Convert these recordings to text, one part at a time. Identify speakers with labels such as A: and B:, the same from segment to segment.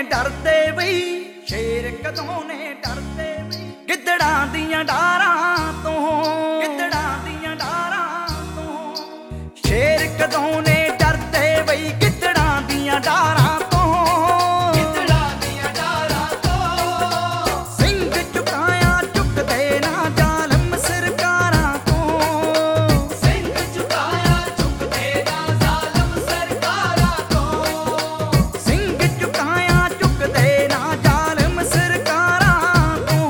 A: ਡਰਦੇ ਬਈ, ਸ਼ੇਰ ਕਦੋਂ ਨੇ ਡਰਦੇ ਬਈ ਗਿੱਦੜਾਂ ਦੀਆਂ ਡਾਰਾਂ ਤੋਂ, ਗਿੱਦੜਾਂ ਦੀਆਂ ਡਾਰਾਂ ਤੋਂ। ਸ਼ੇਰ ਕਦੋਂ ਨੇ ਡਰਦੇ ਬਈ ਗਿੱਦੜਾਂ ਦੀਆਂ ਡਾਰਾਂ ਤੋਂ, ਗਿੱਦੜਾਂ ਦੀਆਂ ਡਾਰਾਂ ਤੋਂ। ਸਿੰਘ ਝੁਕਾਇਆ ਝੁਕਦੇ ਨਾ ਜ਼ਾਲਮ ਸਰਕਾਰਾਂ ਤੋਂ, ਸਿੰਘ ਝੁਕਾਇਆ ਝੁਕਦੇ ਨਾ ਜ਼ਾਲਮ ਸਰਕਾਰਾਂ ਤੋਂ, ਸਿੰਘ ਝੁਕਾਇਆ ਝੁਕਦੇ ਨਾ ਜ਼ਾਲਮ ਸਰਕਾਰਾਂ ਤੋਂ।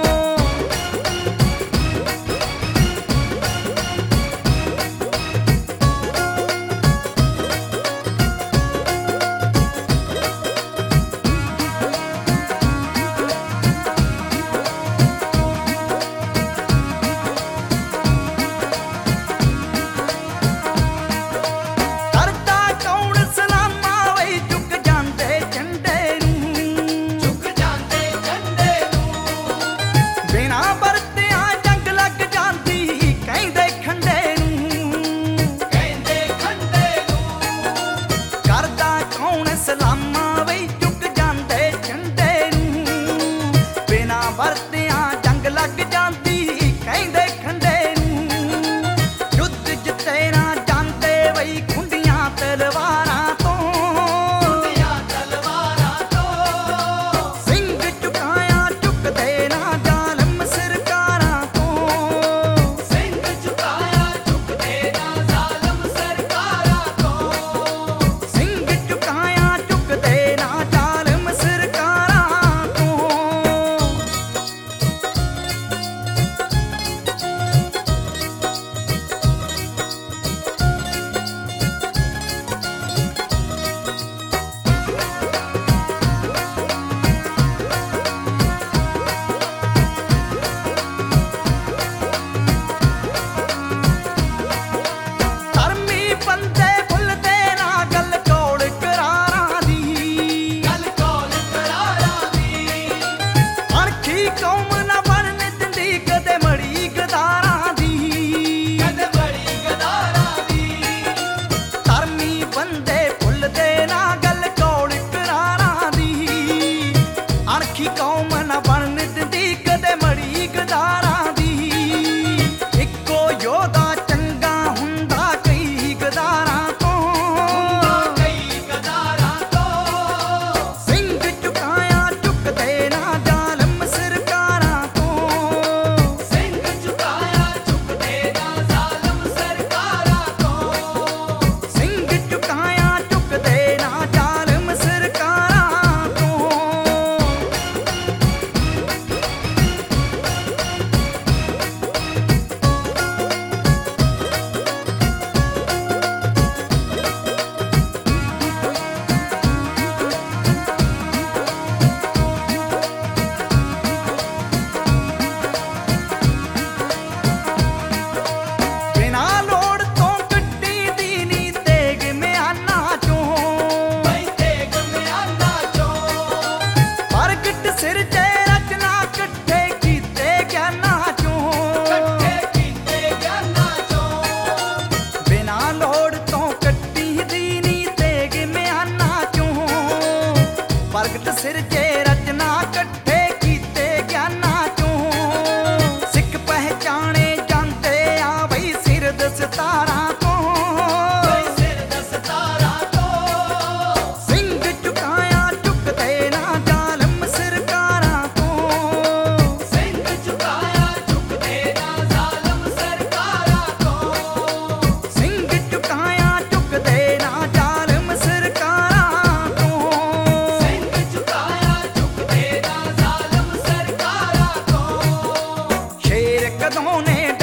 A: ਸਲਾਮਾਂ ਵੇ ਝੁਕ ਜਾਂਦੇ ਝੰਡੇ ਨੂੰ, ਬਿਨਾਂ ਵਰਤਿਆਂ ਜੰਗ ਲੱਗ ਜਾਂਦੀ ਕਹਿੰਦੇ ਖੰਡੇ ਨੂੰ। ਯੁੱਧ ਜਿੱਤੇ ਨਾ ਜਾਂਦੇ ਬਈ ਖੁੰਡੀਆਂ ਤਲਵਾਰਾਂ ਤੋਂ, ਖੁੰਡੀਆਂ ਤਲਵਾਰਾਂ ਤੋਂ। ਸਿੰਘ ਝੁਕਾਇਆ ਝੁਕਦੇ ਨਾ ਜ਼ਾਲਮ ਸਰਕਾਰਾਂ ਤੋਂ, ਸਿੰਘ ਝੁਕਾਇਆ ਝੁਕਦੇ ਨਾ ਜ਼ਾਲਮ ਸਰਕਾਰਾਂ ਤੋਂ। ਸਿੰਘ ਝੁਕਾਇਆ ਝੁਕਦੇ ਨਾ ਜ਼ਾਲਮ ਸਰਕਾਰਾਂ ਤੋਂ। ਧਰਮੀ ਬੰਦੇ ਭੁੱਲਦੇ ਨਾ ਗੱਲ ਕੌਲ ਕਰਾਰਾਂ ਦੀ, ਗੱਲ ਕੌਲ ਕਰਾਰਾਂ ਦੀ। ਅਣਖੀ ਕੌਮ ਨਾ ਬਣਨ ਦਿੰਦੀ ਕਦੇ ਮੜੀ ਗਦਾਰਾਂ ਦੀ, ਕਦੇ ਮੜੀ ਗਦਾਰਾਂ ਦੀ। ਧਰਮੀ ਬੰਦੇ ਭੁੱਲਦੇ ਨਾ ਗੱਲ ਕੌਲ ਕਰਾਰਾਂ ਦੀ। ਅਣਖੀ ਕੌਮ ਨਾ ਬਣਨ ਦਿੰਦੀ ਕਦੇ ਮੜੀ ਗਦਾਰਾਂ ਦੀ। ਇੱਕੋ ਯੋਧਾ ਚੰਗਾ ਹੁੰਦਾ ਕਈ ਗਦਾਰਾਂ ਤੋਂ, ਕਈ ਗਦਾਰਾਂ ਤੋਂ। ਸਿੰਘ ਝੁਕਾਇਆ ਝੁਕਦੇ ਨਾ ਜ਼ਾਲਮ ਸਰਕਾਰਾਂ ਤੋਂ, ਸਿੰਘ ਝੁਕਾਇਆ ਝੁਕਦੇ ਨਾ ਜ਼ਾਲਮ ਸਰਕਾਰਾਂ ਤੋਂ। ਸਿੰਘ ਝੁਕਾਇਆ ਝੁਕਦੇ ਨਾ ਜ਼ਾਲਮ ਸਰਕਾਰਾਂ ਤੋਂ। ਬਿਨਾਂ ਲੋੜ ਤੋਂ ਗੱਡੀ ਦੀ ਨੀ ਤੇਗ ਮਿਆਨਾਂ ਚੋਂ, ਬਈ ਤੇਗ ਮਿਆਨਾਂ ਚੋਂ। ਪ੍ਰਗਟ ਸਿਰਜੇ ਰਚਨਾ ਇਕੱਠੇ ਕੀਤੇ ਗਿਆਨਾਂ ਚੋਂ, ਇਕੱਠੇ ਕੀਤੇ ਗਿਆਨਾਂ ਚੋਂ। ਬਿਨਾਂ ਲੋੜ ਤੋਂ ਗੱਡੀ ਦੀ ਨੀ ਤੇਗ ਮਿਆਨਾਂ ਚੋਂ। ਪ੍ਰਗਟ ਸਿਰਜੇ ਰਚਨਾ ਇਕੱਠੇ ਕੀਤੇ ਗਿਆਨਾਂ ਚੋਂ। ਸਿੱਖ ਪਹਿਚਾਣੇ ਜਾਂਦੇ ਆ ਬਈ ਸਿਰ ਦਸਤਾਰਾਂ ਤੋਂ, ਬਈ ਸਿਰ ਦਸਤਾਰਾਂ ਤੋਂ। ਸਿੰਘ ਝੁਕਾਇਆ ਝੁਕਦੇ ਨਾ ਜ਼ਾਲਮ ਸਰਕਾਰਾਂ ਤੋਂ, ਸਿੰਘ ਝੁਕਾਇਆ ਝੁਕਦੇ ਨਾ ਜ਼ਾਲਮ ਸਰਕਾਰਾਂ ਤੋਂ। ਸਿੰਘ ਝੁਕਾਇਆ ਝੁਕਦੇ ਨਾ ਜ਼ਾਲਮ ਸਰਕਾਰਾਂ ਤੋਂ, ਸਿੰਘ ਝੁਕਾਇਆ ਝੁਕਦੇ ਨਾ ਜ਼ਾਲਮ ਸਰਕਾਰਾਂ ਤੋਂ। ਸ਼ੇਰ ਕਦੋਂ ਨੇ